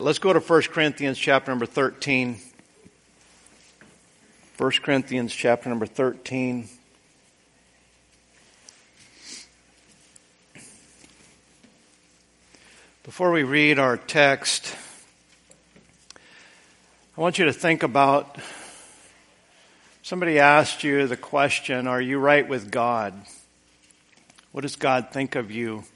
Let's go to 1 Corinthians chapter number 13. 1 Corinthians chapter number 13. Before we read our text, I want you to think about, somebody asked you the question, are you right with God? What does God think of you?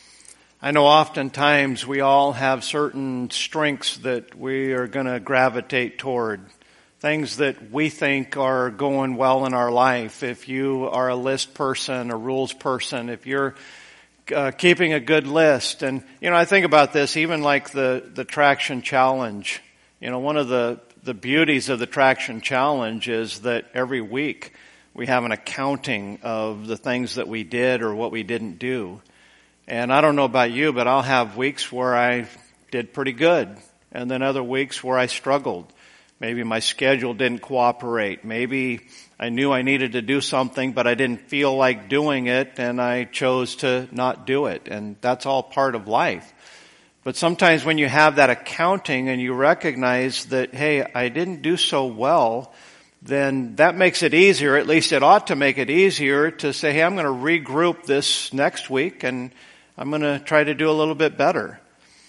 I know oftentimes we all have certain strengths that we are going to gravitate toward. Things that we think are going well in our life. If you are a list person, a rules person, if you're keeping a good list. And, I think about this, even like the Traction Challenge. One of the beauties of the Traction Challenge is that every week we have an accounting of the things that we did or what we didn't do. And I don't know about you, but I'll have weeks where I did pretty good. And then other weeks where I struggled. Maybe my schedule didn't cooperate. Maybe I knew I needed to do something, but I didn't feel like doing it, and I chose to not do it. And that's all part of life. But sometimes when you have that accounting and you recognize that, hey, I didn't do so well, then that makes it easier, at least it ought to make it easier to say, hey, I'm going to regroup this next week, and I'm going to try to do a little bit better.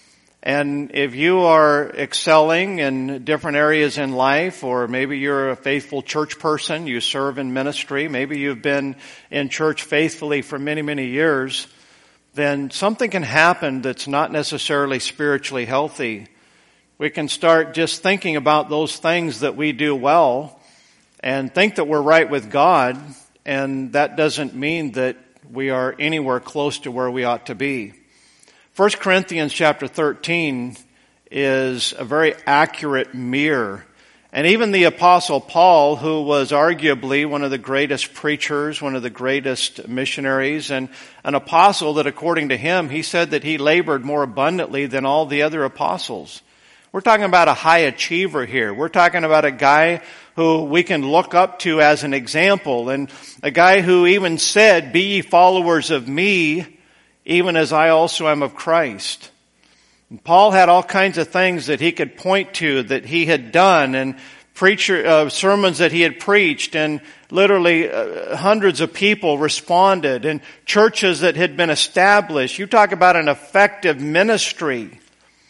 And if you are excelling in different areas in life, or maybe you're a faithful church person, you serve in ministry, maybe you've been in church faithfully for many, many years, then something can happen that's not necessarily spiritually healthy. We can start just thinking about those things that we do well and think that we're right with God, and that doesn't mean that we are anywhere close to where we ought to be. 1 Corinthians chapter 13 is a very accurate mirror. And even the Apostle Paul, who was arguably one of the greatest preachers, one of the greatest missionaries, and an apostle that according to him, he said that he labored more abundantly than all the other apostles. We're talking about a high achiever here. We're talking about a guy who we can look up to as an example, and a guy who even said, "Be ye followers of me, even as I also am of Christ." And Paul had all kinds of things that he could point to that he had done, and sermons that he had preached, and literally hundreds of people responded, and churches that had been established. You talk about an effective ministry.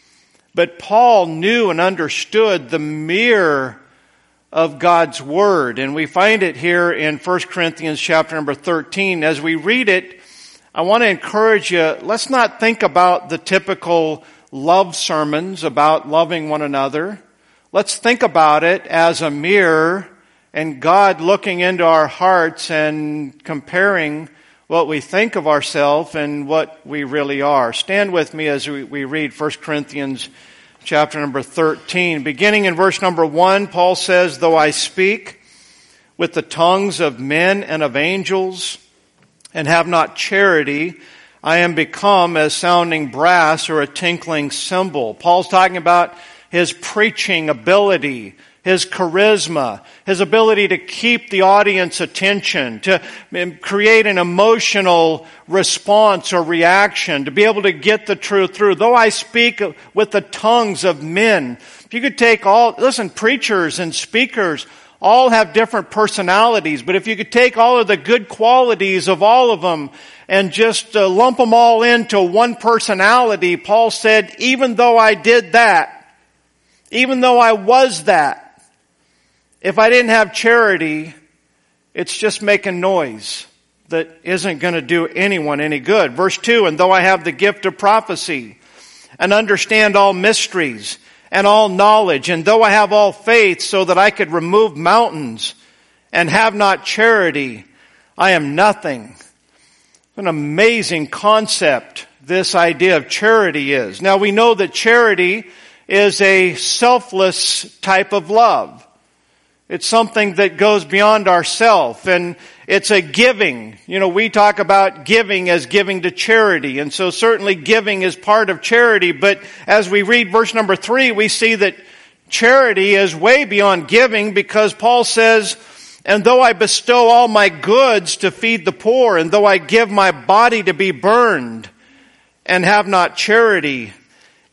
But Paul knew and understood the mirror of God's Word, and we find it here in 1 Corinthians chapter number 13. As we read it, I want to encourage you, let's not think about the typical love sermons about loving one another. Let's think about it as a mirror and God looking into our hearts and comparing what we think of ourselves and what we really are. Stand with me as we read 1 Corinthians chapter number 13. Beginning in verse number 1, Paul says, "Though I speak with the tongues of men and of angels, and have not charity, I am become as sounding brass or a tinkling cymbal." Paul's talking about his preaching ability, his charisma, his ability to keep the audience attention, to create an emotional response or reaction, to be able to get the truth through. Though I speak with the tongues of men. If you could take preachers and speakers all have different personalities, but if you could take all of the good qualities of all of them and just lump them all into one personality, Paul said, even though I did that, even though I was that, if I didn't have charity, it's just making noise that isn't going to do anyone any good. Verse 2, "And though I have the gift of prophecy and understand all mysteries and all knowledge, and though I have all faith so that I could remove mountains and have not charity, I am nothing." An amazing concept this idea of charity is. Now we know that charity is a selfless type of love. It's something that goes beyond ourself, and it's a giving. We talk about giving as giving to charity, and so certainly giving is part of charity, but as we read verse number 3, we see that charity is way beyond giving, because Paul says, "And though I bestow all my goods to feed the poor, and though I give my body to be burned and have not charity,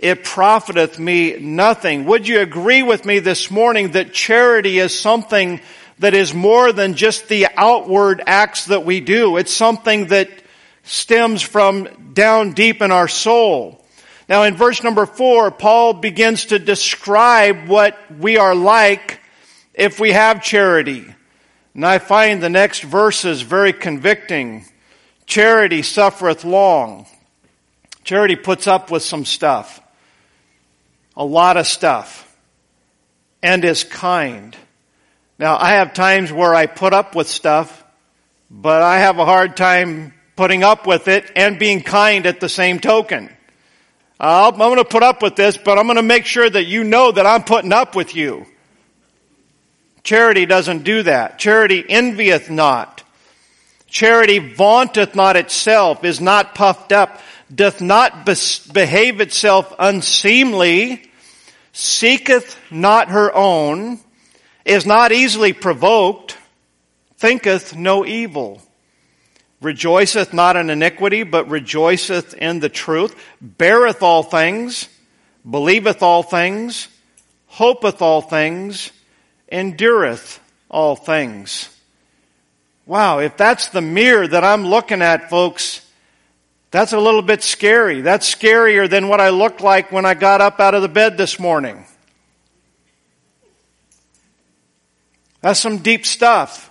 it profiteth me nothing. Would you agree with me this morning that charity is something that is more than just the outward acts that we do? It's something that stems from down deep in our soul. Now in verse number 4, Paul begins to describe what we are like if we have charity. And I find the next verses very convicting. Charity suffereth long. Charity puts up with some stuff. A lot of stuff. And is kind. Now I have times where I put up with stuff, but I have a hard time putting up with it and being kind at the same token. I'm going to put up with this, but I'm going to make sure that you know that I'm putting up with you. Charity doesn't do that. Charity envieth not. Charity vaunteth not itself, is not puffed up, doth not behave itself unseemly, seeketh not her own, is not easily provoked, thinketh no evil. Rejoiceth not in iniquity, but rejoiceth in the truth. Beareth all things, believeth all things, hopeth all things, endureth all things. Wow, if that's the mirror that I'm looking at, folks, that's a little bit scary. That's scarier than what I looked like when I got up out of the bed this morning. That's some deep stuff.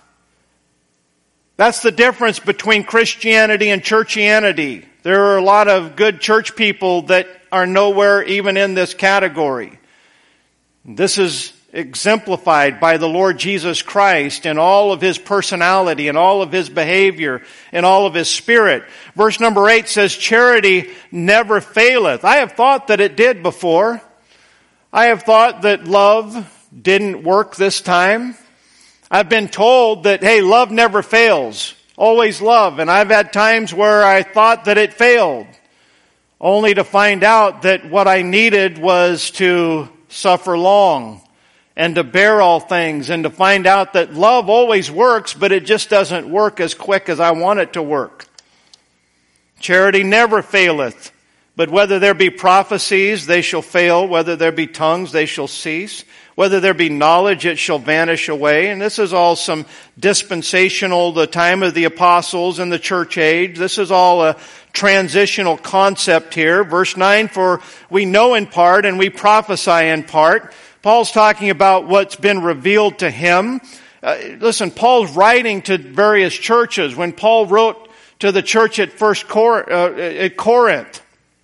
That's the difference between Christianity and churchianity. There are a lot of good church people that are nowhere even in this category. This is exemplified by the Lord Jesus Christ in all of His personality, and all of His behavior, and all of His spirit. Verse number 8 says, charity never faileth. I have thought that it did before. I have thought that love didn't work this time. I've been told that, hey, love never fails. Always love. And I've had times where I thought that it failed, only to find out that what I needed was to suffer long and to bear all things, and to find out that love always works, but it just doesn't work as quick as I want it to work. Charity never faileth, but whether there be prophecies, they shall fail. Whether there be tongues, they shall cease. Whether there be knowledge, it shall vanish away. And this is all some dispensational, the time of the apostles and the church age. This is all a transitional concept here. Verse 9, for we know in part and we prophesy in part. Paul's talking about what's been revealed to him. Listen, Paul's writing to various churches. When Paul wrote to the church at Corinth,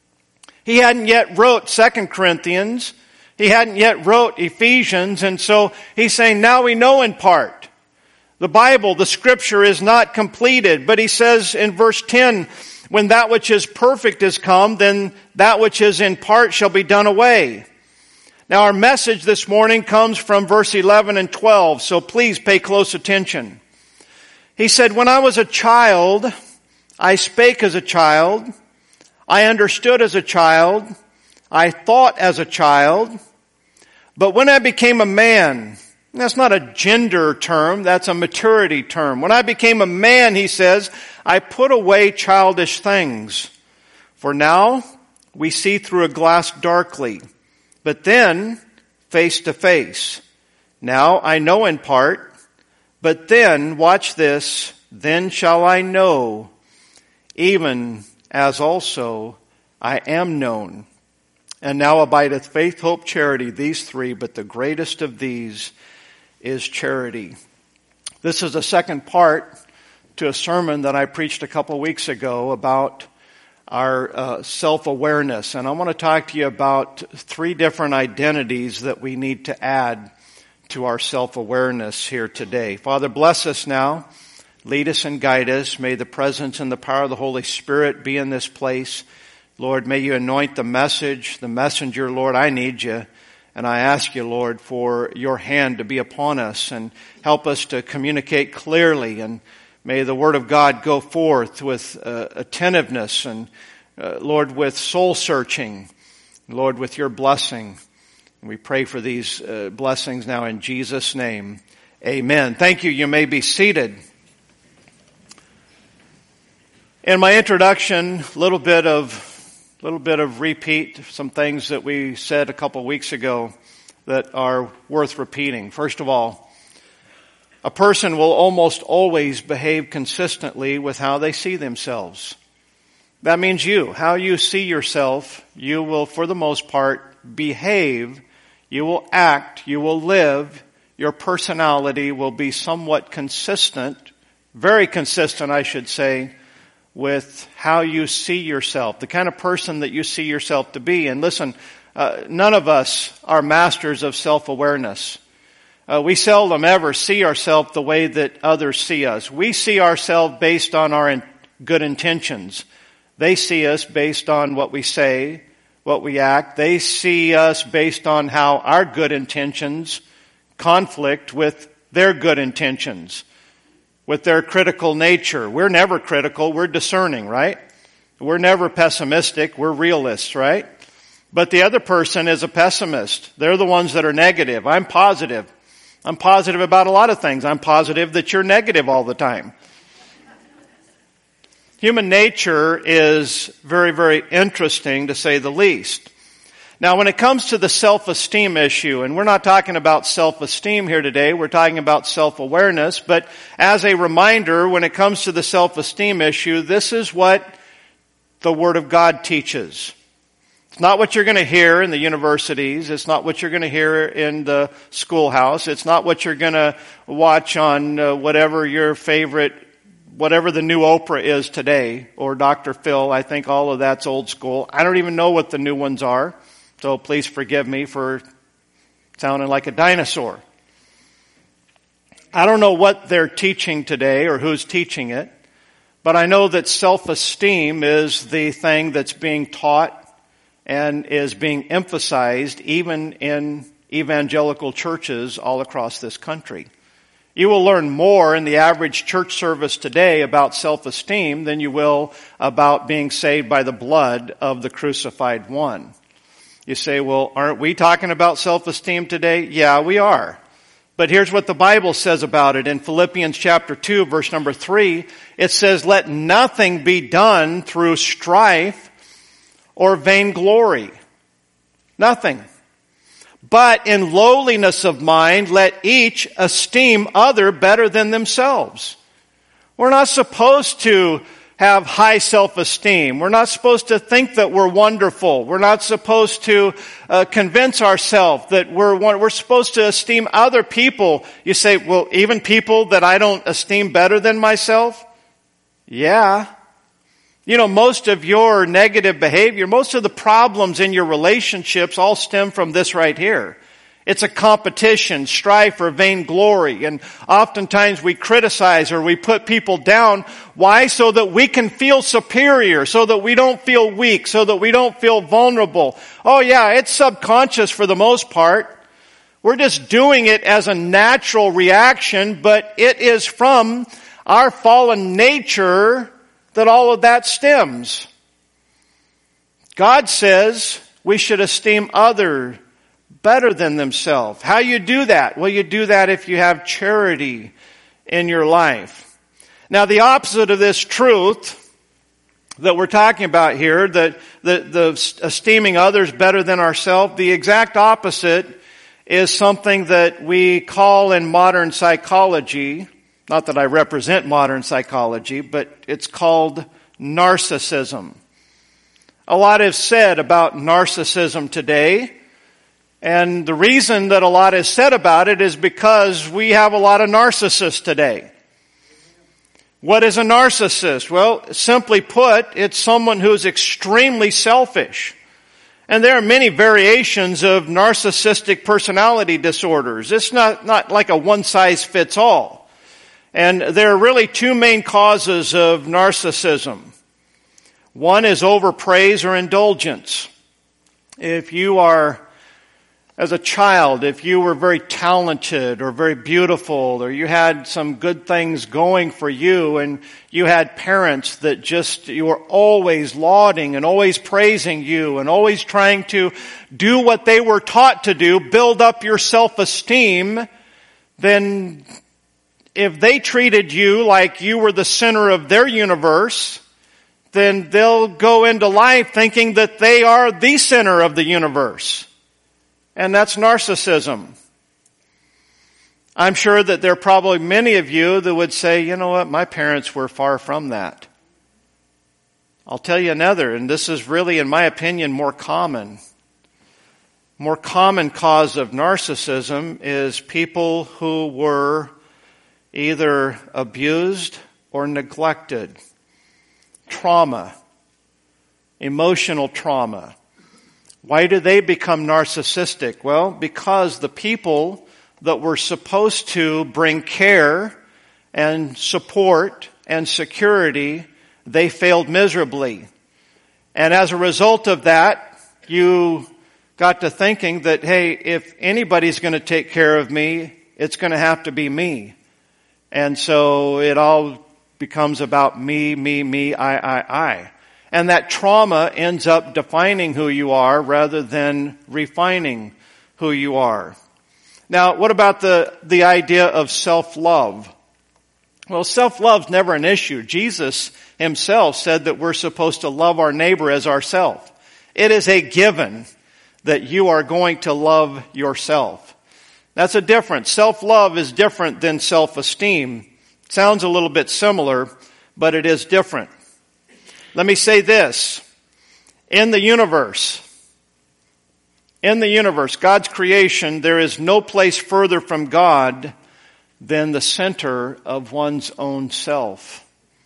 he hadn't yet wrote 2 Corinthians. He hadn't yet wrote Ephesians. And so he's saying, now we know in part. The Bible, the Scripture is not completed. But he says in verse 10, when that which is perfect is come, then that which is in part shall be done away. Now our message this morning comes from verse 11 and 12, so please pay close attention. He said, when I was a child, I spake as a child, I understood as a child, I thought as a child, but when I became a man, that's not a gender term, that's a maturity term. When I became a man, he says, I put away childish things. For now we see through a glass darkly, but then face to face. Now I know in part, but then, watch this, then shall I know, even as also I am known. And now abideth faith, hope, charity, these three, but the greatest of these is charity. This is the second part to a sermon that I preached a couple of weeks ago about our self-awareness. And I want to talk to you about three different identities that we need to add to our self-awareness here today. Father, bless us now. Lead us and guide us. May the presence and the power of the Holy Spirit be in this place. Lord, may you anoint the message, the messenger. Lord, I need you. And I ask you, Lord, for your hand to be upon us and help us to communicate clearly. And may the word of God go forth with attentiveness and, Lord, with soul searching. Lord, with your blessing. And we pray for these blessings now in Jesus' name. Amen. Thank you. You may be seated. In my introduction, a little bit of A little bit of repeat, some things that we said a couple weeks ago that are worth repeating. First of all, a person will almost always behave consistently with how they see themselves. That means how you see yourself, you will, for the most part, behave, you will act, you will live, your personality will be somewhat consistent, very consistent, I should say, with how you see yourself, the kind of person that you see yourself to be. And listen, none of us are masters of self-awareness. We seldom ever see ourselves the way that others see us. We see ourselves based on our good intentions. They see us based on what we say, what we act. They see us based on how our good intentions conflict with their good intentions, with their critical nature. We're never critical. We're discerning, right? We're never pessimistic. We're realists, right? But the other person is a pessimist. They're the ones that are negative. I'm positive. I'm positive about a lot of things. I'm positive that you're negative all the time. Human nature is very, very interesting, to say the least. Now, when it comes to the self-esteem issue, and we're not talking about self-esteem here today, we're talking about self-awareness, but as a reminder, when it comes to the self-esteem issue, this is what the Word of God teaches. It's not what you're going to hear in the universities. It's not what you're going to hear in the schoolhouse. It's not what you're going to watch on whatever your favorite, whatever the new Oprah is today, or Dr. Phil. I think all of that's old school. I don't even know what the new ones are, so please forgive me for sounding like a dinosaur. I don't know what they're teaching today or who's teaching it, but I know that self-esteem is the thing that's being taught and is being emphasized even in evangelical churches all across this country. You will learn more in the average church service today about self-esteem than you will about being saved by the blood of the crucified one. You say, well, aren't we talking about self-esteem today? Yeah, we are. But here's what the Bible says about it. In Philippians chapter 2, verse number 3, it says, let nothing be done through strife or vainglory. Nothing. But in lowliness of mind, let each esteem other better than themselves. We're not supposed to have high self-esteem. We're not supposed to think that we're wonderful. We're not supposed to convince ourselves that we're supposed to esteem other people. You say, well, even people that I don't esteem better than myself? Yeah. You know, most of your negative behavior, most of the problems in your relationships all stem from this right here. It's a competition, strife, or vainglory. And oftentimes we criticize or we put people down. Why? So that we can feel superior, so that we don't feel weak, so that we don't feel vulnerable. Oh yeah, it's subconscious for the most part. We're just doing it as a natural reaction, but it is from our fallen nature that all of that stems. God says we should esteem others better than themselves. How you do that? Well, you do that if you have charity in your life. Now, the opposite of this truth that we're talking about here, the esteeming others better than ourselves, the exact opposite is something that we call in modern psychology, not that I represent modern psychology, but it's called narcissism. A lot is said about narcissism today, and the reason that a lot is said about it is because we have a lot of narcissists today. What is a narcissist? Well, simply put, it's someone who's extremely selfish. And there are many variations of narcissistic personality disorders. It's not like a one-size-fits-all. And there are really two main causes of narcissism. One is overpraise or indulgence. If you are, as a child, if you were very talented or very beautiful, or you had some good things going for you, and you had parents that you were always lauding and always praising you and always trying to do what they were taught to do, build up your self-esteem, then if they treated you like you were the center of their universe, then they'll go into life thinking that they are the center of the universe. And that's narcissism. I'm sure that there are probably many of you that would say, you know what, my parents were far from that. I'll tell you another, and this is really, in my opinion, more common cause of narcissism is people who were either abused or neglected. Trauma, emotional trauma. Why do they become narcissistic? Well, because the people that were supposed to bring care and support and security, they failed miserably. And as a result of that, you got to thinking that, hey, if anybody's going to take care of me, it's going to have to be me. And so it all becomes about me, I. And that trauma ends up defining who you are rather than refining who you are. Now, what about the idea of self-love? Well, self-love's never an issue. Jesus himself said that we're supposed to love our neighbor as ourselves. It is a given that you are going to love yourself. That's a difference. Self-love is different than self-esteem. Sounds a little bit similar, but it is different. Let me say this. In the universe, God's creation, there is no place further from God than the center of one's own self.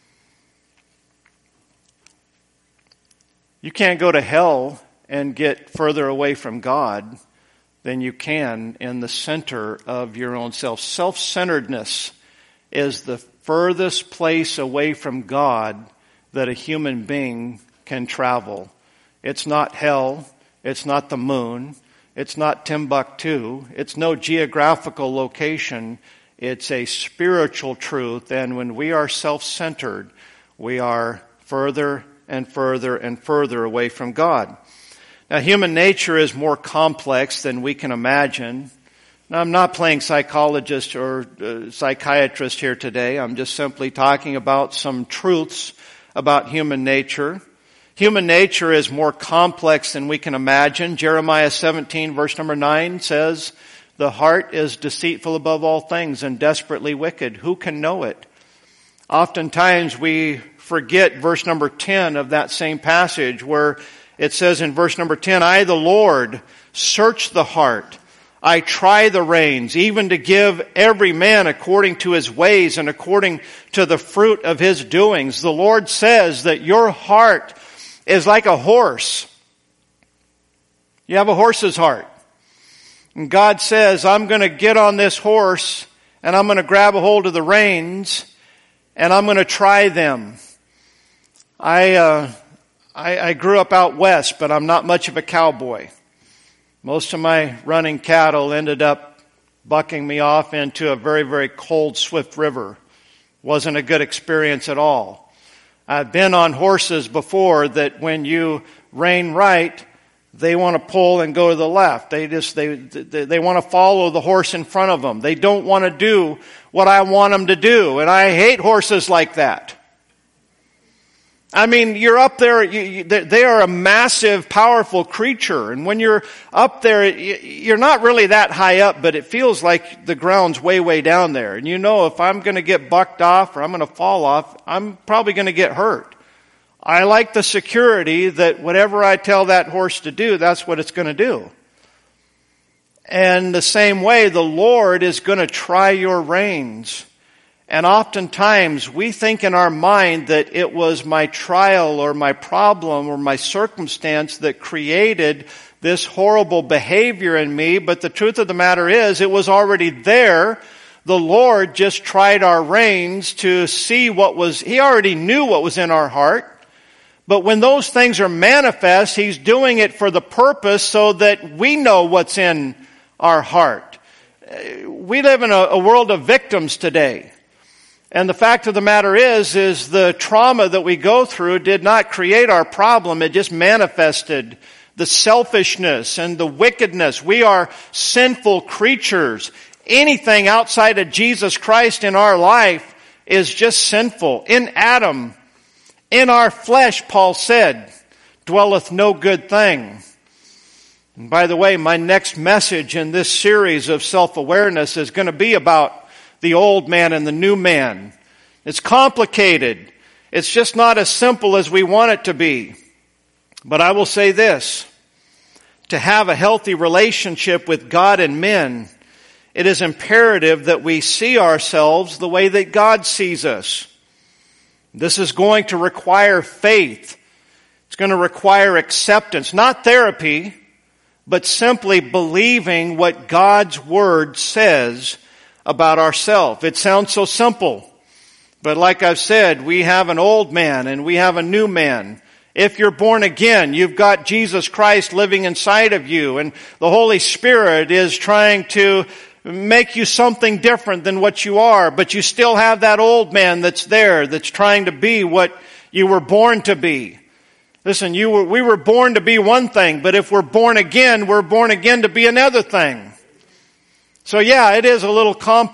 You can't go to hell and get further away from God than you can in the center of your own self. Self-centeredness is the furthest place away from God that a human being can travel. It's not hell. It's not the moon. It's not Timbuktu. It's no geographical location. It's a spiritual truth. And when we are self-centered, we are further and further and further away from God. Now, human nature is more complex than we can imagine. Now, I'm not playing psychologist or psychiatrist here today. I'm just simply talking about some truths about human nature. Human nature is more complex than we can imagine. Jeremiah 17 verse number 9 says, "The heart is deceitful above all things and desperately wicked. Who can know it?" Oftentimes we forget verse number 10 of that same passage where it says in verse number 10, "I, the Lord, search the heart. I try the reins, even to give every man according to his ways and according to the fruit of his doings." The Lord says that your heart is like a horse. You have a horse's heart. And God says, I'm going to get on this horse and I'm going to grab a hold of the reins and I'm going to try them. I grew up out west, but I'm not much of a cowboy. Most of my running cattle ended up bucking me off into a very, very cold, swift river. Wasn't a good experience at all. I've been on horses before that when you rein right, they want to pull and go to the left. They want to follow the horse in front of them. They don't want to do what I want them to do. And I hate horses like that. I mean, you're up there, they are a massive, powerful creature. And when you're up there, you're not really that high up, but it feels like the ground's way, way down there. And you know, if I'm going to get bucked off or I'm going to fall off, I'm probably going to get hurt. I like the security that whatever I tell that horse to do, that's what it's going to do. And the same way, the Lord is going to try your reins. And oftentimes we think in our mind that it was my trial or my problem or my circumstance that created this horrible behavior in me. But the truth of the matter is it was already there. The Lord just tried our reins to see He already knew what was in our heart. But when those things are manifest, He's doing it for the purpose so that we know what's in our heart. We live in a world of victims today. And the fact of the matter is the trauma that we go through did not create our problem. It just manifested the selfishness and the wickedness. We are sinful creatures. Anything outside of Jesus Christ in our life is just sinful. In Adam, In our flesh, Paul said, dwelleth no good thing. And by the way, my next message in this series of self-awareness is going to be about the old man and the new man. It's complicated. It's just not as simple as we want it to be. But I will say this. To have a healthy relationship with God and men, it is imperative that we see ourselves the way that God sees us. This is going to require faith. It's going to require acceptance, not therapy, but simply believing what God's Word says about ourselves. It sounds so simple, but like I've said, we have an old man and we have a new man. If you're born again, you've got Jesus Christ living inside of you, and the Holy Spirit is trying to make you something different than what you are, but you still have that old man that's there, that's trying to be what you were born to be. Listen, we were born to be one thing, but if we're born again to be another thing. So yeah, it is a little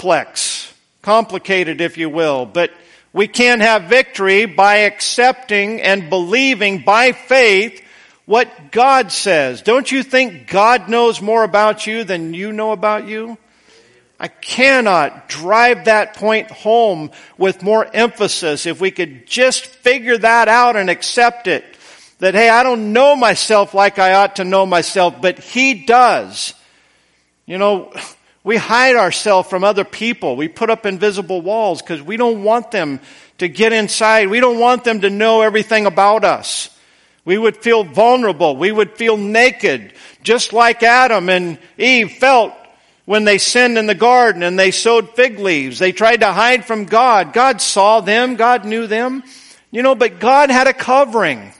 complicated, if you will, but we can have victory by accepting and believing by faith what God says. Don't you think God knows more about you than you know about you? I cannot drive that point home with more emphasis. If we could just figure that out and accept it. That, hey, I don't know myself like I ought to know myself, but He does. You know, we hide ourselves from other people. We put up invisible walls because we don't want them to get inside. We don't want them to know everything about us. We would feel vulnerable. We would feel naked, just like Adam and Eve felt when they sinned in the garden and they sewed fig leaves. They tried to hide from God. God saw them. God knew them. You know, but God had a covering.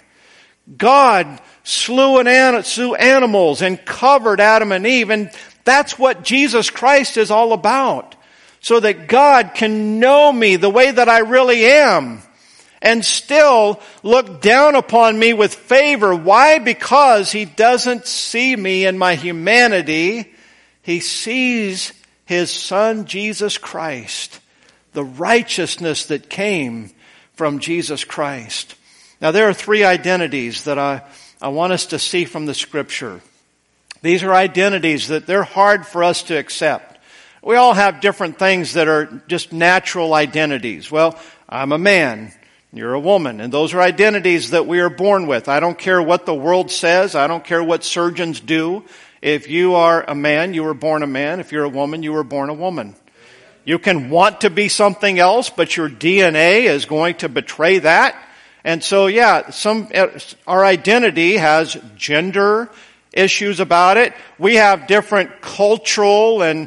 God slew animals and covered Adam and Eve, and that's what Jesus Christ is all about. So that God can know me the way that I really am and still look down upon me with favor. Why? Because He doesn't see me in my humanity. He sees His Son, Jesus Christ, the righteousness that came from Jesus Christ. Now, there are three identities that I want us to see from the Scripture. These are identities that they're hard for us to accept. We all have different things that are just natural identities. Well, I'm a man. You're a woman. And those are identities that we are born with. I don't care what the world says. I don't care what surgeons do. If you are a man, you were born a man. If you're a woman, you were born a woman. You can want to be something else, but your DNA is going to betray that. And so, yeah, our identity has gender issues about it. We have different cultural and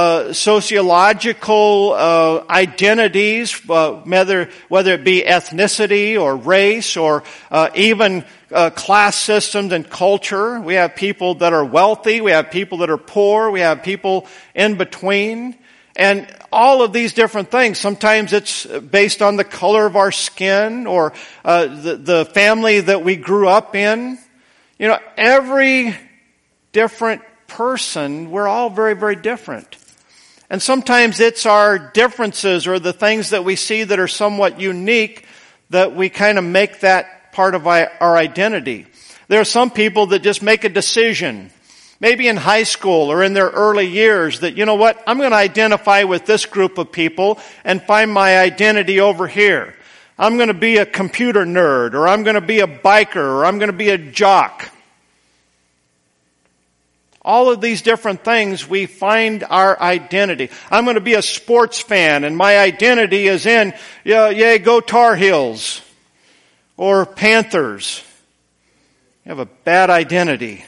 sociological identities, whether it be ethnicity or race or even class systems and culture. We have people that are wealthy. We have people that are poor. We have people in between. And all of these different things. Sometimes it's based on the color of our skin or the family that we grew up in. You know, every different person, we're all very, very different. And sometimes it's our differences or the things that we see that are somewhat unique that we kind of make that part of our identity. There are some people that just make a decision, maybe in high school or in their early years, that, you know what, I'm going to identify with this group of people and find my identity over here. I'm going to be a computer nerd, or I'm going to be a biker, or I'm going to be a jock. All of these different things, we find our identity. I'm going to be a sports fan, and my identity is in, yeah, go Tar Heels, or Panthers. You have a bad identity.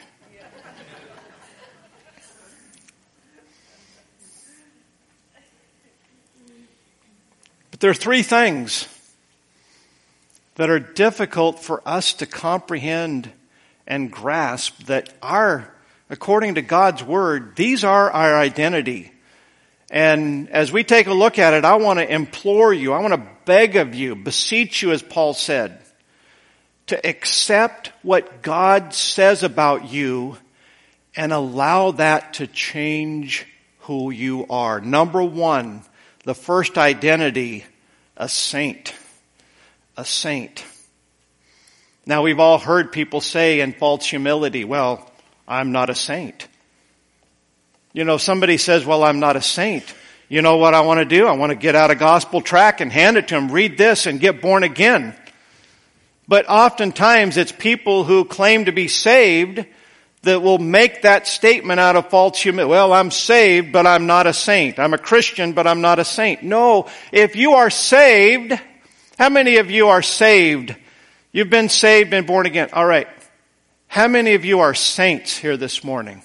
But there are three things that are difficult for us to comprehend and grasp that are, according to God's Word, these are our identity. And as we take a look at it, I want to implore you, I want to beg of you, beseech you, as Paul said, to accept what God says about you and allow that to change who you are. Number one, the first identity, a saint. A saint. Now, we've all heard people say in false humility, well, I'm not a saint. You know, somebody says, well, I'm not a saint. You know what I want to do? I want to get out a gospel tract and hand it to them, read this and get born again. But oftentimes it's people who claim to be saved that will make that statement out of false humility. Well, I'm saved, but I'm not a saint. I'm a Christian, but I'm not a saint. No, if you are saved, how many of you are saved? You've been saved and born again. All right. How many of you are saints here this morning?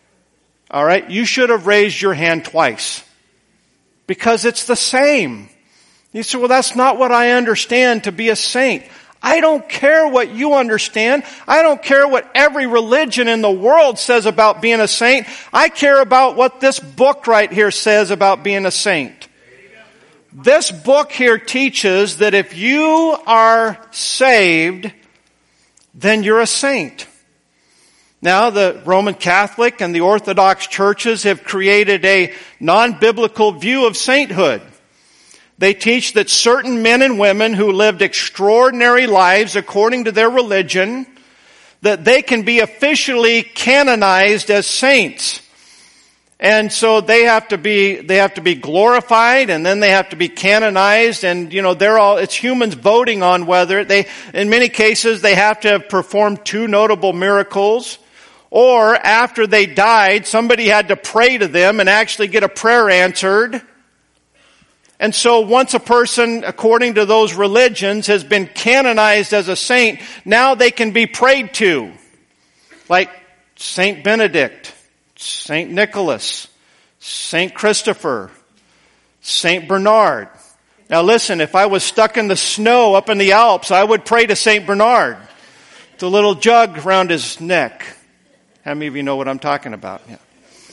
All right. You should have raised your hand twice. Because it's the same. You say, well, that's not what I understand to be a saint. I don't care what you understand. I don't care what every religion in the world says about being a saint. I care about what this book right here says about being a saint. This book here teaches that if you are saved, then you're a saint. Now, the Roman Catholic and the Orthodox churches have created a non-biblical view of sainthood. They teach that certain men and women who lived extraordinary lives according to their religion, that they can be officially canonized as saints. And so they have to be glorified, and then they have to be canonized, and it's humans voting on whether in many cases they have to have performed 2 notable miracles, or after they died, somebody had to pray to them and actually get a prayer answered. And so once a person, according to those religions, has been canonized as a saint, now they can be prayed to. Like Saint Benedict, Saint Nicholas, Saint Christopher, Saint Bernard. Now listen, if I was stuck in the snow up in the Alps, I would pray to Saint Bernard. The little jug around his neck. How many of you know what I'm talking about? Yeah.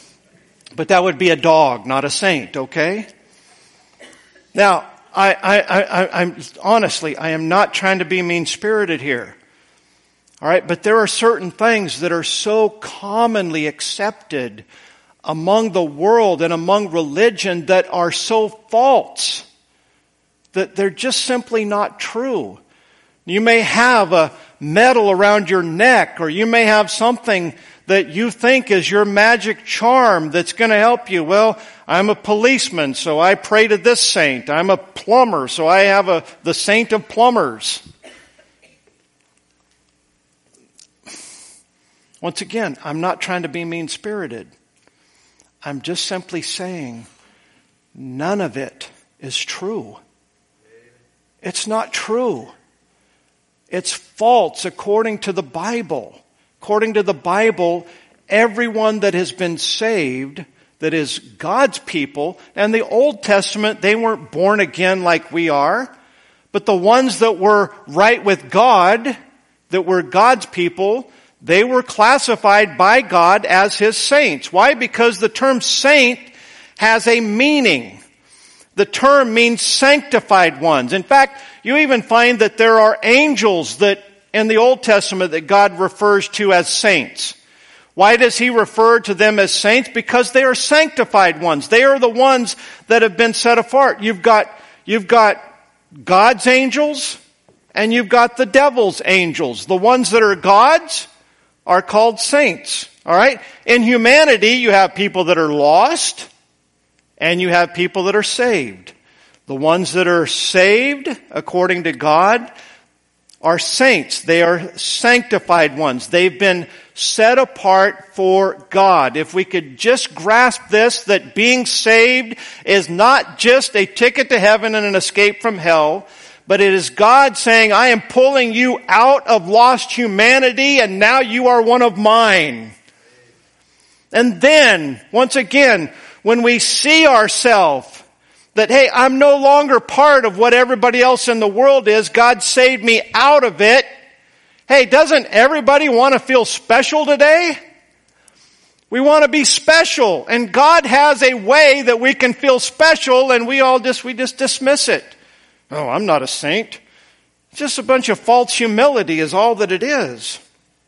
But that would be a dog, not a saint, okay? Now, I'm honestly, I am not trying to be mean-spirited here. All right, but there are certain things that are so commonly accepted among the world and among religion that are so false that they're just simply not true. You may have a medal around your neck, or you may have something that you think is your magic charm that's going to help you. Well, I'm a policeman, so I pray to this saint. I'm a plumber, so I have the saint of plumbers. Once again, I'm not trying to be mean-spirited. I'm just simply saying none of it is true. It's not true. It's false according to the Bible. According to the Bible, everyone that has been saved, that is God's people, and the Old Testament, they weren't born again like we are, but the ones that were right with God, that were God's people, they were classified by God as His saints. Why? Because the term saint has a meaning. The term means sanctified ones. In fact, you even find that there are angels that in the Old Testament that God refers to as saints. Why does He refer to them as saints? Because they are sanctified ones. They are the ones that have been set apart. You've got God's angels and you've got the devil's angels. The ones that are God's are called saints. All right? In humanity, you have people that are lost and you have people that are saved. The ones that are saved according to God are saints. They are sanctified ones. They've been set apart for God. If we could just grasp this, that being saved is not just a ticket to heaven and an escape from hell, but it is God saying, I am pulling you out of lost humanity and now you are one of mine. And then, once again, when we see ourselves that, hey, I'm no longer part of what everybody else in the world is. God saved me out of it. Hey, doesn't everybody want to feel special today? We want to be special. And God has a way that we can feel special, and we just dismiss it. Oh, I'm not a saint. It's just a bunch of false humility is all that it is.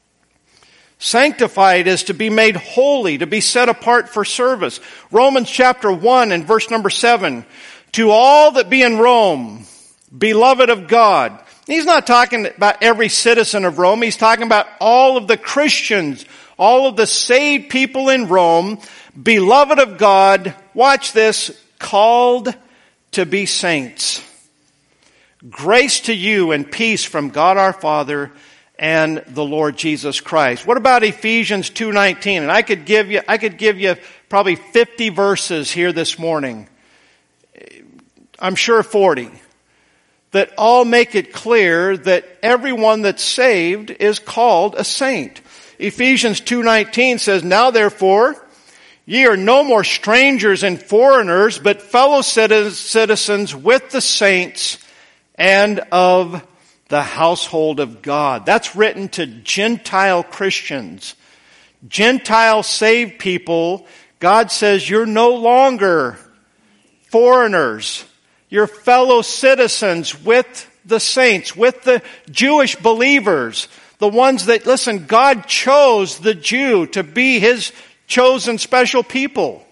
Sanctified is to be made holy, to be set apart for service. Romans chapter 1 and verse number 7. To all that be in Rome, beloved of God. He's not talking about every citizen of Rome. He's talking about all of the Christians, all of the saved people in Rome, beloved of God, watch this, called to be saints. Grace to you and peace from God our Father and the Lord Jesus Christ. What about Ephesians 2:19? And I could give you probably 50 verses here this morning. I'm sure 40. That all make it clear that everyone that's saved is called a saint. Ephesians 2:19 says, "Now therefore, ye are no more strangers and foreigners, but fellow citizens with the saints and of the household of God." That's written to Gentile Christians. Gentile saved people, God says, you're no longer foreigners. You're fellow citizens with the saints, with the Jewish believers. The ones that, listen, God chose the Jew to be His chosen special people.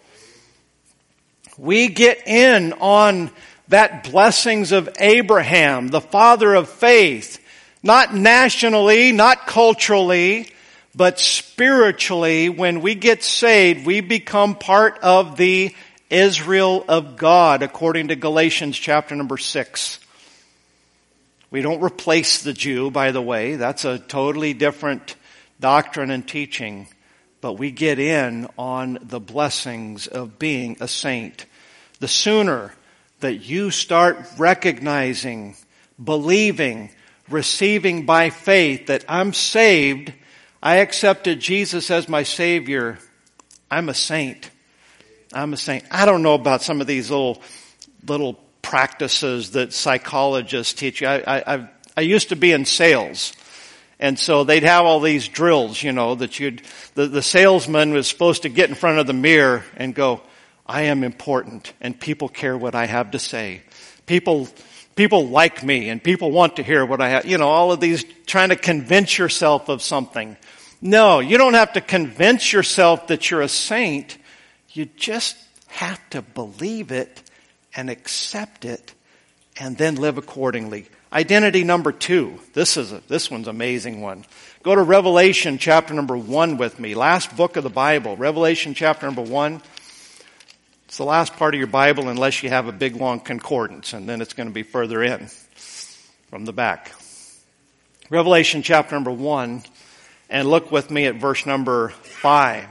We get in on that blessings of Abraham, the father of faith. Not nationally, not culturally, but spiritually. When we get saved, we become part of the Israel of God, according to Galatians chapter number 6. We don't replace the Jew, by the way. That's a totally different doctrine and teaching. But we get in on the blessings of being a saint. The sooner that you start recognizing, believing, receiving by faith that I'm saved, I accepted Jesus as my Savior, I'm a saint. I'm a saint. I don't know about some of these little practices that psychologists teach you. I used to be in sales. And so they'd have all these drills, that the salesman was supposed to get in front of the mirror and go, I am important and people care what I have to say. People like me and people want to hear what I have. All of these trying to convince yourself of something. No, you don't have to convince yourself that you're a saint. You just have to believe it and accept it and then live accordingly. Identity number 2. This one's an amazing one. Go to Revelation chapter number 1 with me. Last book of the Bible. Revelation chapter number 1. It's the last part of your Bible unless you have a big long concordance, and then it's going to be further in from the back. Revelation chapter number 1, and look with me at verse number 5.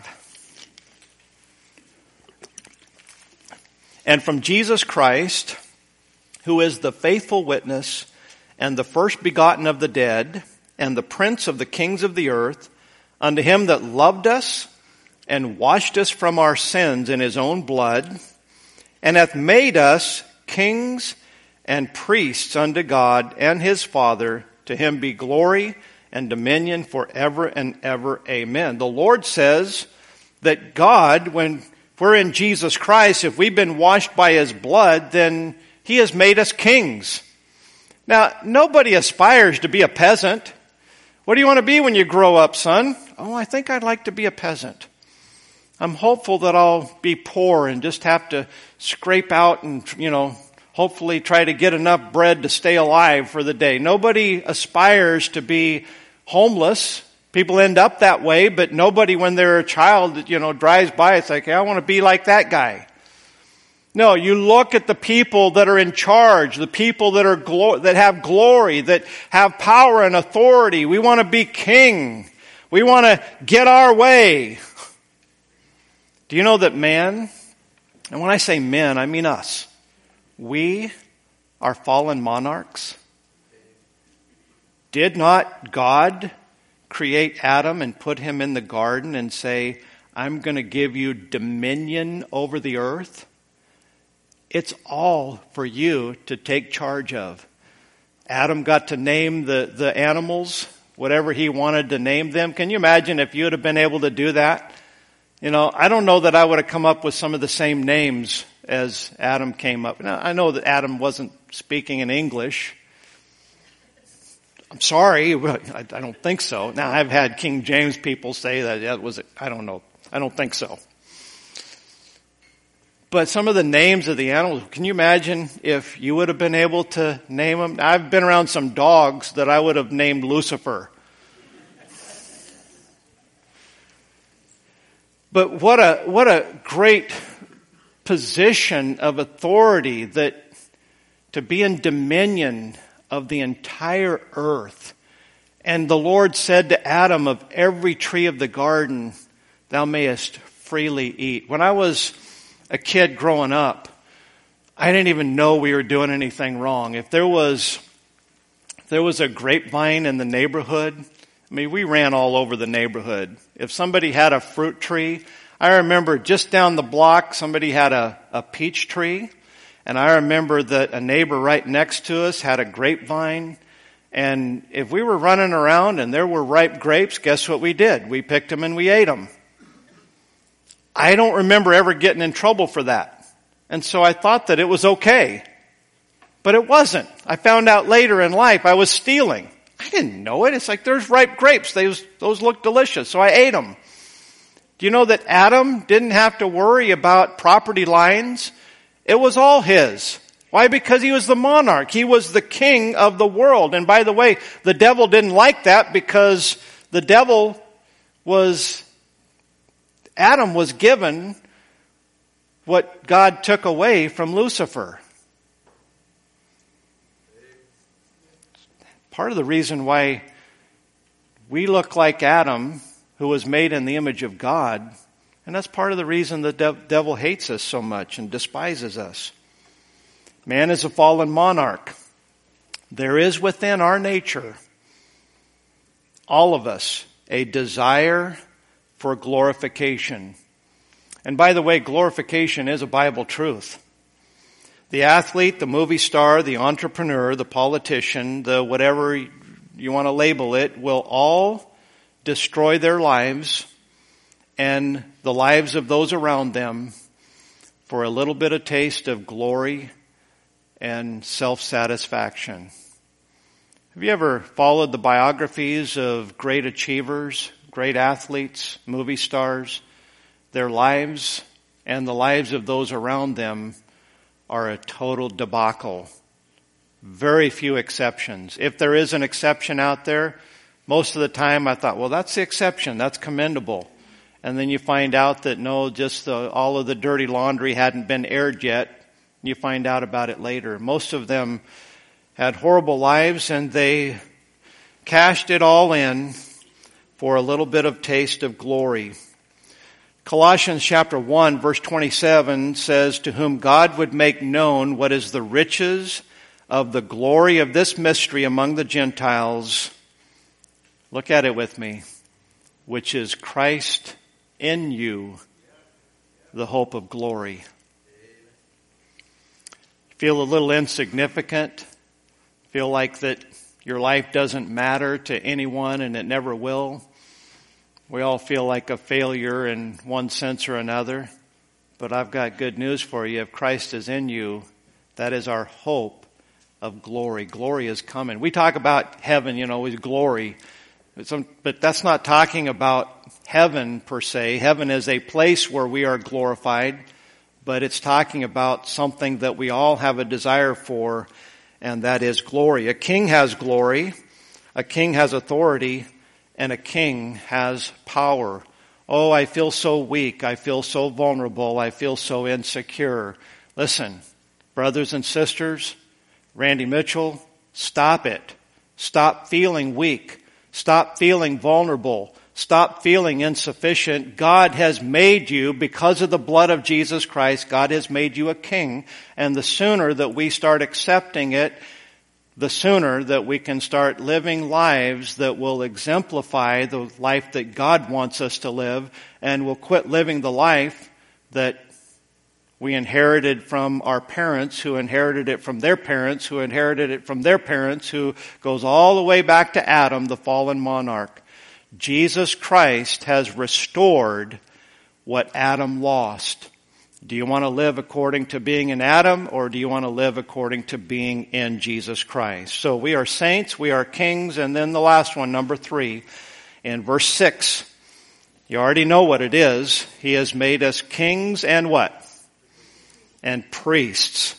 And from Jesus Christ, who is the faithful witness and the first begotten of the dead and the prince of the kings of the earth, unto him that loved us and washed us from our sins in his own blood, and hath made us kings and priests unto God and his Father. To him be glory and dominion forever and ever. Amen. The Lord says that God, when we're in Jesus Christ, if we've been washed by his blood, then he has made us kings. Now, nobody aspires to be a peasant. What do you want to be when you grow up, son? Oh, I think I'd like to be a peasant. I'm hopeful that I'll be poor and just have to scrape out and, hopefully try to get enough bread to stay alive for the day. Nobody aspires to be homeless. People end up that way, but nobody, when they're a child, drives by, it's like, hey, I want to be like that guy. No, you look at the people that are in charge, the people that that have glory, that have power and authority. We want to be king. We want to get our way. Do you know that man, and when I say men, I mean us, we are fallen monarchs? Did not God create Adam and put him in the garden and say, I'm going to give you dominion over the earth? It's all for you to take charge of. Adam got to name the animals, whatever he wanted to name them. Can you imagine if you would have been able to do that? I don't know that I would have come up with some of the same names as Adam came up. Now, I know that Adam wasn't speaking in English. I'm sorry, I don't think so. Now, I've had King James people say that it was, I don't know. I don't think so. But some of the names of the animals, can you imagine if you would have been able to name them? I've been around some dogs that I would have named Lucifer. But what a great position of authority that to be in dominion of the entire earth. And the Lord said to Adam, of every tree of the garden thou mayest freely eat. When I was a kid growing up, I didn't even know we were doing anything wrong. If there was a grapevine in the neighborhood, I mean, we ran all over the neighborhood. If somebody had a fruit tree, I remember just down the block, somebody had a peach tree. And I remember that a neighbor right next to us had a grapevine. And if we were running around and there were ripe grapes, guess what we did? We picked them and we ate them. I don't remember ever getting in trouble for that. And so I thought that it was okay. But it wasn't. I found out later in life I was stealing. I didn't know it. It's like, there's ripe grapes. Those look delicious. So I ate them. Do you know that Adam didn't have to worry about property lines? It was all his. Why? Because he was the monarch. He was the king of the world. And by the way, the devil didn't like that because Adam was given what God took away from Lucifer. Part of the reason why we look like Adam, who was made in the image of God, and that's part of the reason the devil hates us so much and despises us. Man is a fallen monarch. There is within our nature, all of us, a desire for glorification. And by the way, glorification is a Bible truth. The athlete, the movie star, the entrepreneur, the politician, the whatever you want to label it, will all destroy their lives and the lives of those around them for a little bit of taste of glory and self-satisfaction. Have you ever followed the biographies of great achievers, great athletes, movie stars? Their lives and the lives of those around them are a total debacle. Very few exceptions. If there is an exception out there, most of the time I thought, well, that's the exception. That's commendable. And then you find out that no, all of the dirty laundry hadn't been aired yet. You find out about it later. Most of them had horrible lives and they cashed it all in for a little bit of taste of glory. Colossians chapter 1 verse 27 says, to whom God would make known what is the riches of the glory of this mystery among the Gentiles. Look at it with me. Which is Christ in you, the hope of glory. Feel a little insignificant? Feel like that your life doesn't matter to anyone and it never will? We all feel like a failure in one sense or another. But I've got good news for you. If Christ is in you, that is our hope of glory. Glory is coming. We talk about heaven, with glory. But that's not talking about heaven per se. Heaven is a place where we are glorified. But it's talking about something that we all have a desire for, and that is glory. A king has glory. A king has authority. And a king has power. Oh, I feel so weak. I feel so vulnerable. I feel so insecure. Listen, brothers and sisters, Randy Mitchell, stop it. Stop feeling weak. Stop feeling vulnerable. Stop feeling insufficient. God has made you, because of the blood of Jesus Christ, God has made you a king. And the sooner that we start accepting it, the sooner that we can start living lives that will exemplify the life that God wants us to live, and we'll quit living the life that we inherited from our parents, who inherited it from their parents, who inherited it from their parents, who goes all the way back to Adam, the fallen monarch. Jesus Christ has restored what Adam lost. Do you want to live according to being in Adam, or do you want to live according to being in Jesus Christ? So we are saints, we are kings, and then the last one, number 3, in verse 6. You already know what it is. He has made us kings and what? and priests.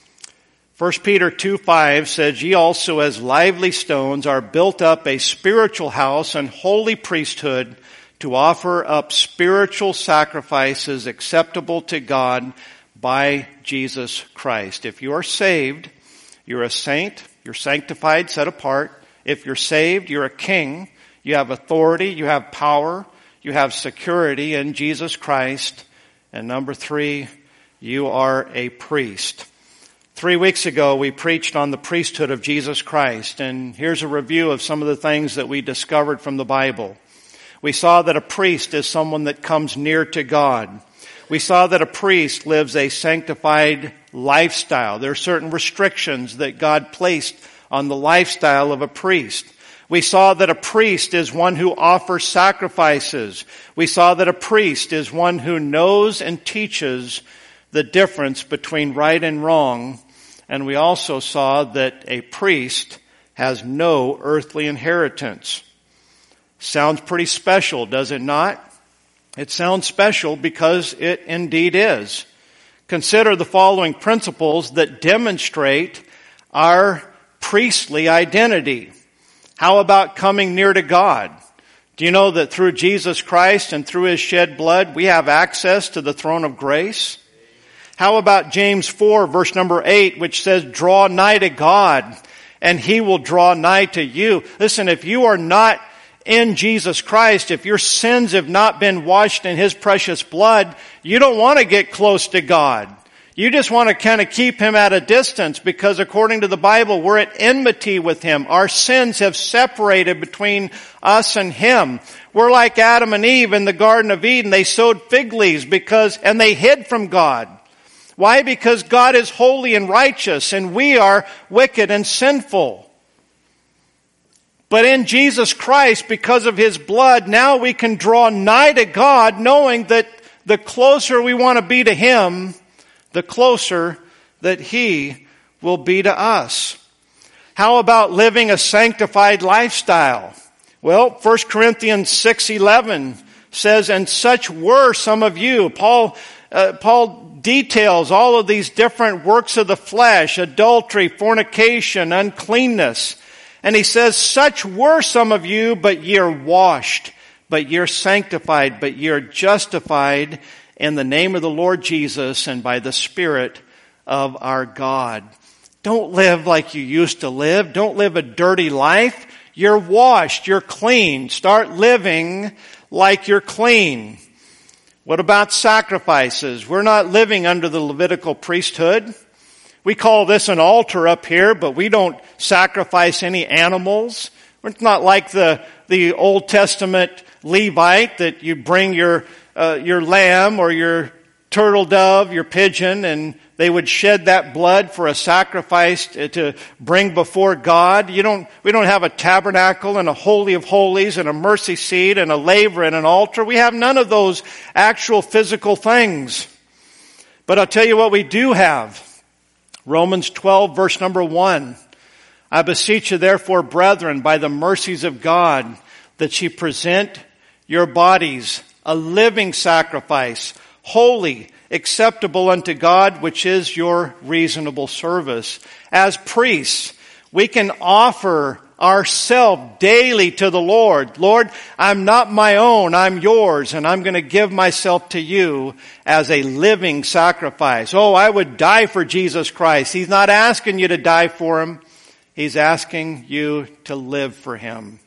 1 Peter 2:5 says, "Ye also as lively stones are built up a spiritual house and holy priesthood to offer up spiritual sacrifices acceptable to God by Jesus Christ." If you are saved, you're a saint, you're sanctified, set apart. If you're saved, you're a king. You have authority, you have power, you have security in Jesus Christ. And number 3, you are a priest. 3 weeks ago, we preached on the priesthood of Jesus Christ, and here's a review of some of the things that we discovered from the Bible. We saw that a priest is someone that comes near to God. We saw that a priest lives a sanctified lifestyle. There are certain restrictions that God placed on the lifestyle of a priest. We saw that a priest is one who offers sacrifices. We saw that a priest is one who knows and teaches the difference between right and wrong. And we also saw that a priest has no earthly inheritance. Sounds pretty special, does it not? It sounds special because it indeed is. Consider the following principles that demonstrate our priestly identity. How about coming near to God? Do you know that through Jesus Christ and through His shed blood, we have access to the throne of grace? How about James 4 verse number 8, which says, "Draw nigh to God, and He will draw nigh to you." Listen, if you are not in Jesus Christ, if your sins have not been washed in His precious blood, you don't want to get close to God. You just want to kind of keep Him at a distance, because according to the Bible, we're at enmity with Him. Our sins have separated between us and Him. We're like Adam and Eve in the Garden of Eden. They sowed fig leaves and they hid from God. Why? Because God is holy and righteous, and we are wicked and sinful. But in Jesus Christ, because of His blood, now we can draw nigh to God, knowing that the closer we want to be to Him, the closer that He will be to us. How about living a sanctified lifestyle? Well, 1 Corinthians 6:11 says, "And such were some of you." Paul details all of these different works of the flesh: adultery, fornication, uncleanness. And he says, "Such were some of you, but ye are washed, but ye are sanctified, but ye are justified in the name of the Lord Jesus and by the Spirit of our God." Don't live like you used to live. Don't live a dirty life. You're washed. You're clean. Start living like you're clean. What about sacrifices? We're not living under the Levitical priesthood. We call this an altar up here, but we don't sacrifice any animals. It's not like the Old Testament Levite that you bring your lamb or your turtle dove, your pigeon, and they would shed that blood for a sacrifice to bring before God. We don't have a tabernacle and a holy of holies and a mercy seat and a laver and an altar. We have none of those actual physical things. But I'll tell you what we do have. Romans 12 verse number 1. "I beseech you therefore, brethren, by the mercies of God, that ye present your bodies a living sacrifice, holy, acceptable unto God, which is your reasonable service." As priests, we can offer ourselves daily to the Lord. "Lord, I'm not my own, I'm yours, and I'm going to give myself to you as a living sacrifice." Oh, I would die for Jesus Christ. He's not asking you to die for Him. He's asking you to live for Him.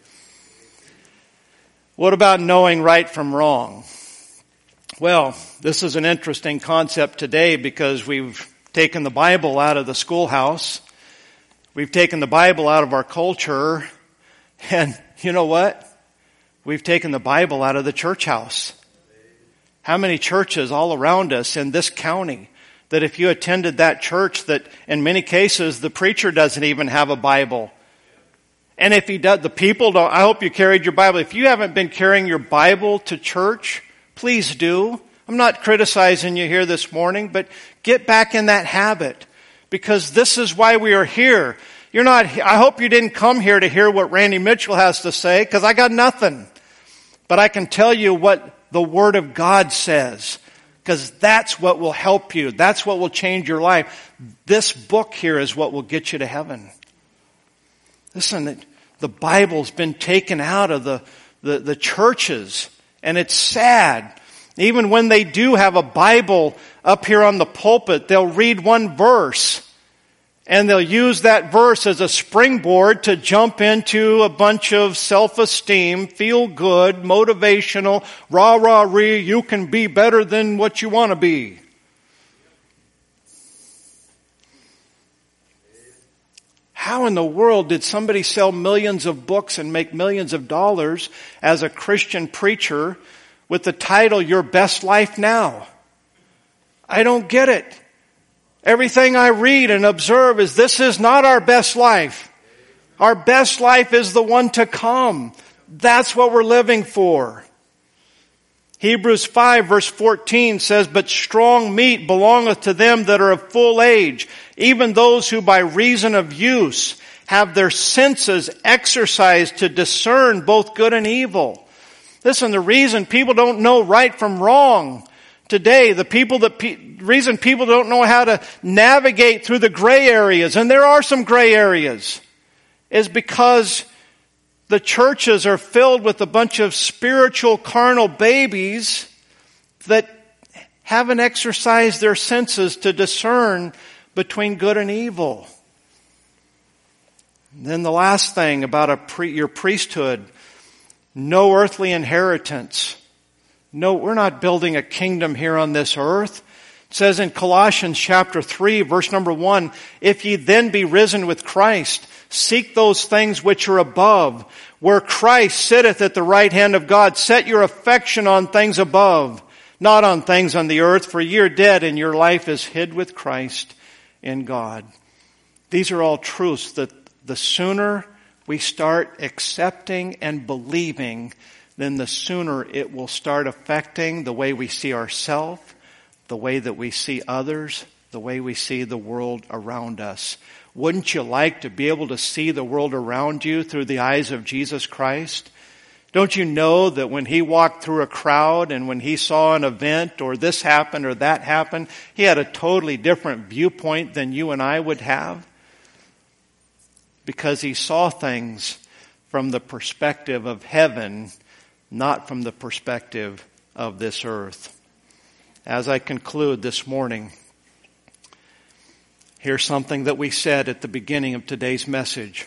What about knowing right from wrong? Well, this is an interesting concept today because we've taken the Bible out of the schoolhouse. We've taken the Bible out of our culture. And you know what? We've taken the Bible out of the church house. How many churches all around us in this county that if you attended that church, that in many cases the preacher doesn't even have a Bible. And if he does, the people don't. I hope you carried your Bible. If you haven't been carrying your Bible to church, please do. I'm not criticizing you here this morning, but get back in that habit, because this is why we are here. I hope you didn't come here to hear what Randy Mitchell has to say, because I got nothing. But I can tell you what the Word of God says. because that's what will help you. That's what will change your life. This book here is what will get you to heaven. Listen, the Bible's been taken out of the churches, and it's sad. Even when they do have a Bible up here on the pulpit, they'll read one verse, and they'll use that verse as a springboard to jump into a bunch of self-esteem, feel good, motivational, rah-rah-ree, you can be better than what you want to be. How in the world did somebody sell millions of books and make millions of dollars as a Christian preacher with the title, Your Best Life Now? I don't get it. Everything I read and observe is this is not our best life. Our best life is the one to come. That's what we're living for. Hebrews 5 verse 14 says, But strong meat belongeth to them that are of full age, even those who by reason of use have their senses exercised to discern both good and evil. Listen, the reason people don't know right from wrong today, reason people don't know how to navigate through the gray areas, and there are some gray areas, is because the churches are filled with a bunch of spiritual carnal babies that haven't exercised their senses to discern between good and evil. And then the last thing about your priesthood, no earthly inheritance. No, we're not building a kingdom here on this earth. It says in Colossians chapter 3, verse number 1, If ye then be risen with Christ, seek those things which are above, where Christ sitteth at the right hand of God. Set your affection on things above, not on things on the earth, for ye are dead, and your life is hid with Christ in God. These are all truths that the sooner we start accepting and believing, then the sooner it will start affecting the way we see ourselves, the way that we see others, the way we see the world around us. Wouldn't you like to be able to see the world around you through the eyes of Jesus Christ? Don't you know that when he walked through a crowd and when he saw an event or this happened or that happened, he had a totally different viewpoint than you and I would have? Because he saw things from the perspective of heaven, not from the perspective of this earth. As I conclude this morning, here's something that we said at the beginning of today's message.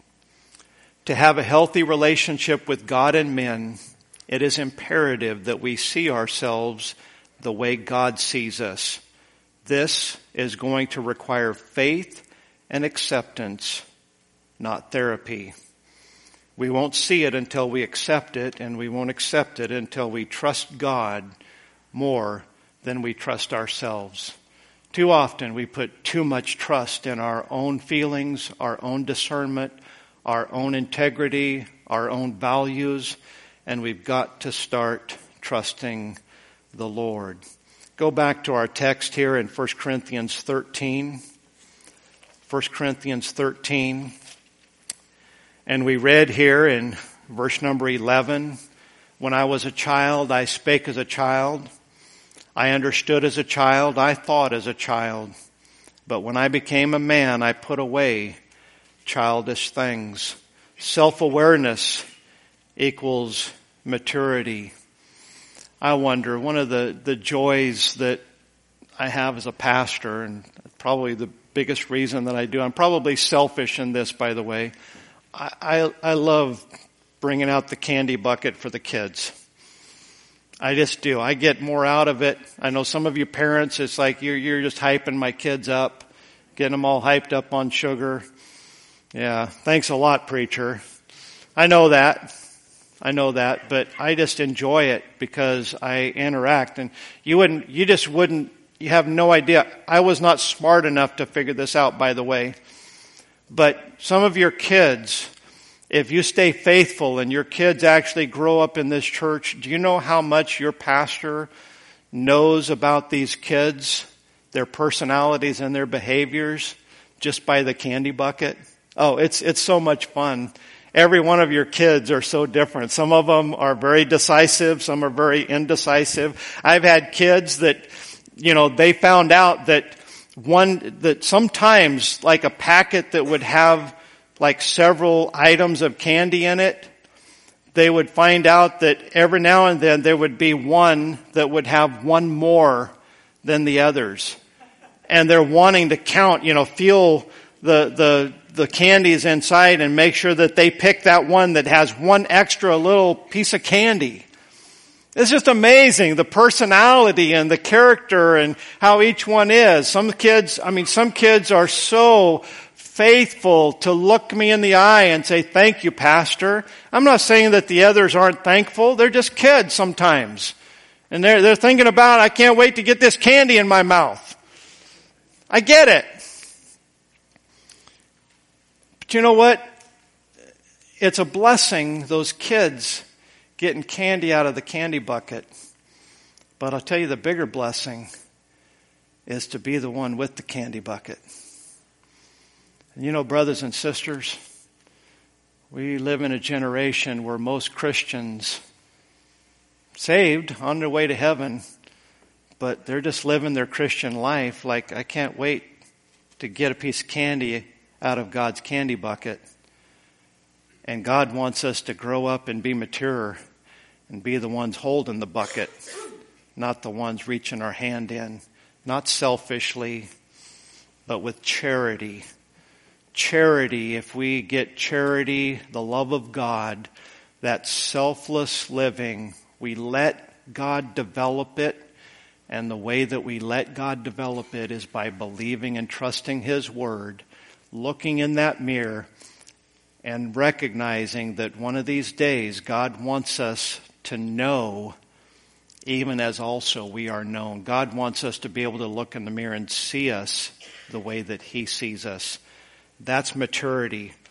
To have a healthy relationship with God and men, it is imperative that we see ourselves the way God sees us. This is going to require faith and acceptance, not therapy. We won't see it until we accept it, and we won't accept it until we trust God more than we trust ourselves. Too often we put too much trust in our own feelings, our own discernment, our own integrity, our own values, and we've got to start trusting the Lord. Go back to our text here in 1 Corinthians 13. 1 Corinthians 13. And we read here in verse number 11, When I was a child, I spake as a child. I understood as a child, I thought as a child. But when I became a man, I put away childish things. Self-awareness equals maturity. I wonder, one of the joys that I have as a pastor, and probably the biggest reason that I do, I'm probably selfish in this, by the way, I love bringing out the candy bucket for the kids. I just do. I get more out of it. I know some of you parents, it's like you're just hyping my kids up, getting them all hyped up on sugar. Yeah, thanks a lot, preacher. I know that, but I just enjoy it because I interact. And you have no idea. I was not smart enough to figure this out, by the way. But some of your kids, if you stay faithful and your kids actually grow up in this church, do you know how much your pastor knows about these kids, their personalities and their behaviors, just by the candy bucket? Oh, it's so much fun. every one of your kids are so different. Some of them are very decisive. Some are very indecisive. I've had kids that, they found out that sometimes like a packet that would have like several items of candy in it, they would find out that every now and then there would be one that would have one more than the others. And they're wanting to count, feel the candies inside and make sure that they pick that one that has one extra little piece of candy. It's just amazing, the personality and the character and how each one is. Some kids are so faithful to look me in the eye and say, "Thank you, Pastor." I'm not saying that the others aren't thankful. They're just kids sometimes. And they're thinking about, "I can't wait to get this candy in my mouth." I get it. But you know what? It's a blessing, those kids getting candy out of the candy bucket. But I'll tell you, the bigger blessing is to be the one with the candy bucket. And brothers and sisters, we live in a generation where most Christians, saved, on their way to heaven, but they're just living their Christian life like, "I can't wait to get a piece of candy out of God's candy bucket." And God wants us to grow up and be mature and be the ones holding the bucket, not the ones reaching our hand in, not selfishly, but with charity. Charity, if we get charity, the love of God, that selfless living, we let God develop it. And the way that we let God develop it is by believing and trusting His Word, looking in that mirror and recognizing that one of these days God wants us to know even as also we are known. God wants us to be able to look in the mirror and see us the way that He sees us. That's maturity.